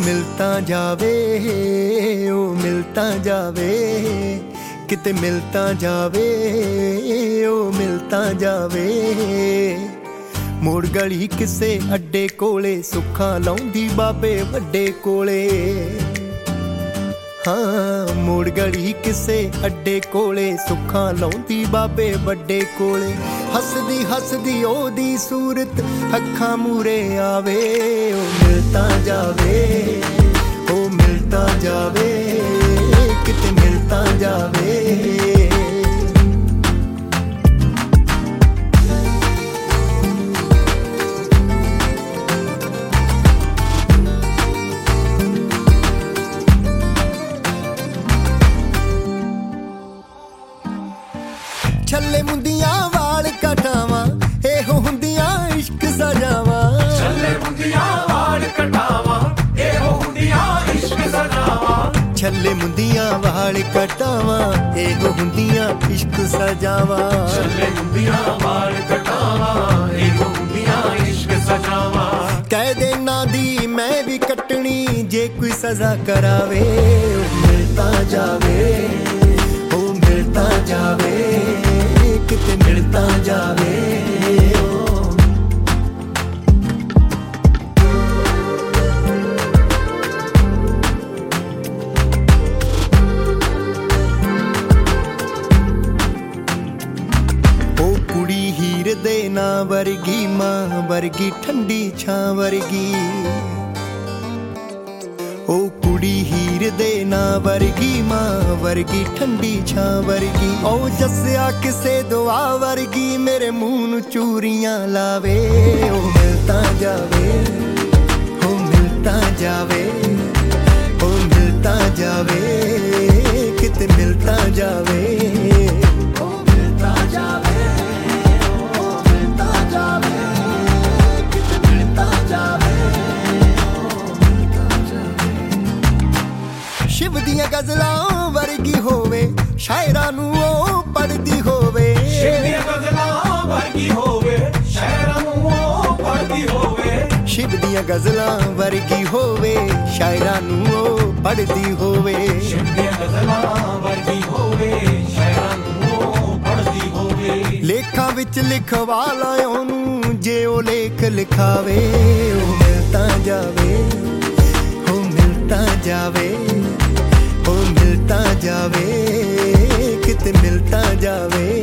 ਮਿਲਤਾ ਜਾਵੇ, ਉਹ ਮਿਲਤਾ ਜਾਵੇ, ਕਿਤੇ ਮਿਲਤਾ ਜਾਵੇ, ਉਹ ਮਿਲਤਾ ਜਾਵੇ। ਮੋੜ ਗਲੀ ਕਿਸੇ ਅੱਡੇ ਕੋਲੇ, ਸੁੱਖਾਂ ਲਾਉਂਦੀ ਬਾਬੇ ਵੱਡੇ ਕੋਲੇ। ਹਾਂ ਮੋੜ ਗਲੀ ਕਿਸੇ ਅੱਡੇ ਕੋਲੇ, ਸੁੱਖਾਂ ਲਾਉਂਦੀ ਬਾਬੇ ਵੱਡੇ ਕੋਲੇ। ਹੱਸਦੀ ਹੱਸਦੀ ਉਹਦੀ ਸੂਰਤ ਅੱਖਾਂ ਮੂਰੇ ਆਵੇ, ਉਹ ਮਿਲਤਾ ਜਾਵੇ, ਉਹ ਮਿਲਤਾ ਜਾਵੇ, ਕਿਤੇ ਮਿਲਤਾ ਜਾਵੇ। ਛੱਲੇ ਮੁੰਦੀਆਂ ਵਾਲ ਕਟਾਵਾਂ, ਇਹੋ ਹੁੰਦੀਆਂ ਇਸ਼ਕ ਸਜਾਵਾਂ। ਛੱਲੇ ਮੁੰਦੀਆਂ ਵਾਲ ਕਟਾਵਾਂ, ਇਹੋ ਹੁੰਦੀਆਂ ਇਸ਼ਕ ਸਜਾਵਾਂ। ਛੱਲੇ ਮੁੰਦੀਆਂ ਵਾਲ ਕਟਾਵਾਂ, ਇਹੋ ਹੁੰਦੀਆਂ ਇਸ਼ਕ ਸਜਾਵਾਂ। ਛੱਲੇ ਮੁੰਦੀਆਂ ਵਾਲ ਕਟਾਵਾਂ, ਇਹੋ ਹੁੰਦੀਆਂ ਇਸ਼ਕ ਸਜਾਵਾਂ। ਕਹਿ ਦੇਣਾ ਦੀ ਮੈਂ ਵੀ ਕੱਟਣੀ, ਜੇ ਕੋਈ ਸਜ਼ਾ ਕਰਾਵੇ। ਉਹ ਮਿਲਤਾ ਜਾਵੇ, ਉਹ ਮਿਲਤਾ ਜਾਵੇ, ਕਿਤੇ ਮਿਲਤਾ ਜਾਵੇ। ਉਹ ਕੁੜੀ ਹੀਰ ਦੇ ਨਾਂ ਵਰਗੀ, ਮਾਂ ਵਰਗੀ ਠੰਡੀ ਛਾਂ ਵਰਗੀ। ਉਹ ਕੁੜੀ ਹੀਰ ਦੇ ਨਾਂ ਵਰਗੀ, ਮਾਂ ਵਰਗੀ ਠੰਡੀ ਛਾਂ ਵਰਗੀ। ਉਹ ਜੱਸਿਆ ਕਿਸੇ ਦੁਆ ਵਰਗੀ, ਮੇਰੇ ਮੂੰਹ ਨੂੰ ਚੂਰੀਆਂ ਲਾਵੇ। ਉਹ ਮਿਲਤਾ ਜਾਵੇ, ਉਹ ਮਿਲਤਾ ਜਾਵੇ, ਉਹ ਮਿਲਤਾ ਜਾਵੇ, ਕਿਤੇ ਮਿਲਤਾ ਜਾਵੇ। ਸ਼ਿਵ ਦੀਆਂ ਗਜ਼ਲਾਂ ਵਰਗੀ ਹੋਵੇ, ਸ਼ਾਇਰਾਂ ਨੂੰ ਉਹ ਪੜ੍ਹਦੀ ਹੋਵੇ। ਸ਼ਿਵ ਦੀਆਂ ਗਜ਼ਲਾਂ ਵਰਗੀ ਹੋਵੇ, ਸ਼ਾਇਰਾਂ ਨੂੰ ਉਹ ਪੜ੍ਹਦੀ ਹੋਵੇ। ਸ਼ਿਵ ਦੀਆਂ ਗਜ਼ਲਾਂ ਵਰਗੀ ਹੋਵੇ, ਸ਼ਾਇਰਾਂ ਨੂੰ ਉਹ ਪੜ੍ਹਦੀ ਹੋਵੇ। ਸ਼ਿਵ ਦੀਆਂ ਗਜ਼ਲਾਂ ਵਰਗੀ ਹੋਵੇ, ਸ਼ਾਇਰਾਂ ਨੂੰ ਉਹ ਪੜ੍ਹਦੀ ਹੋਵੇ। ਲੇਖਾਂ ਵਿੱਚ ਲਿਖਵਾ ਲਾ ਉਹਨੂੰ, ਜੇ ਉਹ ਲੇਖ ਲਿਖਾਵੇ। ਉਹ ਮਿਲਤਾ ਜਾਵੇ, ਉਹ ਮਿਲਤਾ ਜਾਵੇ, ਉਹ ਮਿਲਤਾ ਜਾਵੇ, ਕਿਤੇ ਮਿਲਤਾ ਜਾਵੇ।